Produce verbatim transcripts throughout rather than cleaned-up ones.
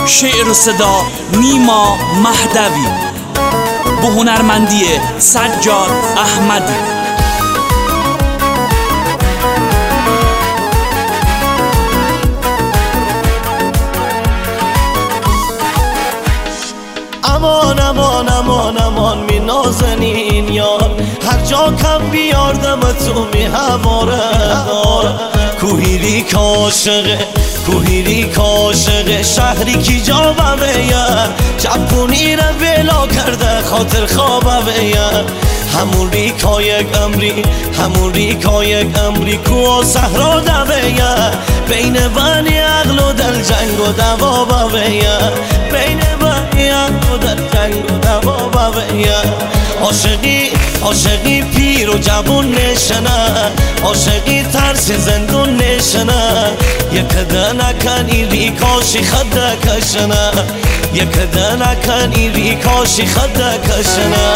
شعر و صدا نیما مهدوی، به هنرمندی سجاد احمدی. امان امان امان امان می نازنین یار، هر جا کم بیاردم تو می هواره داره. کوهیری که عاشقه، کوهیری که عاشقه، شهری کی جا بویه، جبونی را بلا کرده خاطر خوابویه. همون ریکا یک امری، همون ریکا یک امری کو صحرا دویه، بین بانی عقل و دل جنگ و دوا بویه، بین بانی عقل و دل جنگ و دوا بویه. عاشقی عاشقی پیر و جوون نشنه، عاشقی ترس زندون نشنه، یک ده نکنی ریکاشی خده کشنه، یک ده نکنی ریکاشی خده کشنه.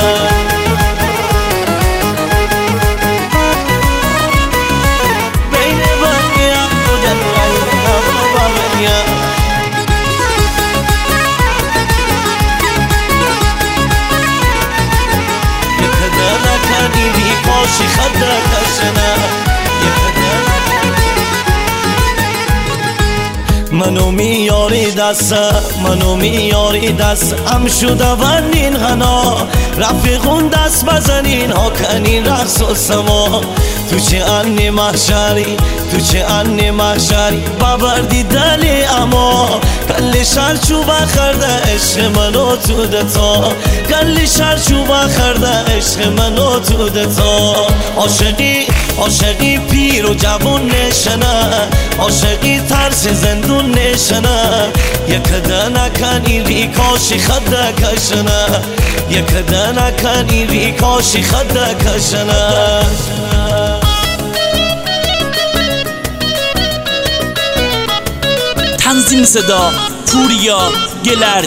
کاشی خده کشنه، منو میاری دست، منو میاری دست، هم شده ونین غنا، رفیقون دست بزنین ها کنین رقص و سما. تو چه انی محشری، تو چه انی محشری، ببردی دلی اما کلی شر چوبه خرده عشق منو تو دتا، کلی شر چوبه خرده عشق منو تو دتا. عاشقی عاشقی پیر و جوون نشنه، عاشقی ترس زندون نشنه، یک ده نکنی ریکاشی خده کشنه، یک ده نکنی ریکاشی خده کشنه. تنظیم صدا پوریا گلردی.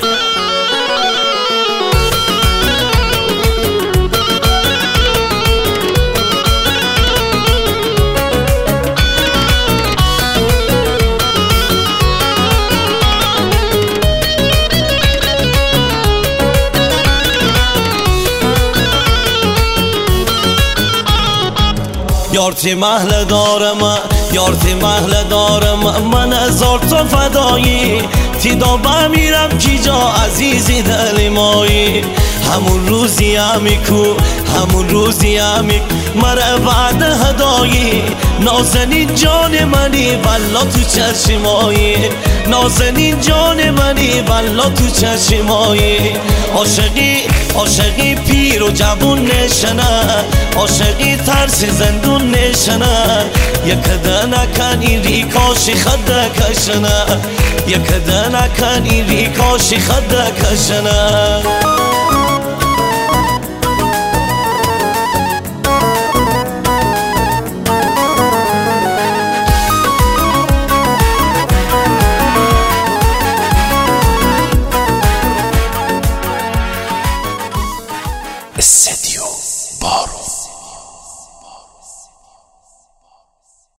یارتی محل دارم، یارتی محل دارم، من هزار تا فدایی، تیدا بمیرم کی جا عزیزی دلی مایی. همون روزی همی کو، همون روزی همی مره بعد هدایی، نازنین جان منی والا تو چشمایی، نازنین جان منی والا تو چشمایی. عاشقی عاشقی پیر و جوون نشنه، عاشقی ترس زندون نشنه، یک ده نکنی ریکاشی خده کشنه، یک ده نکنی ریکاشی خده کشنه.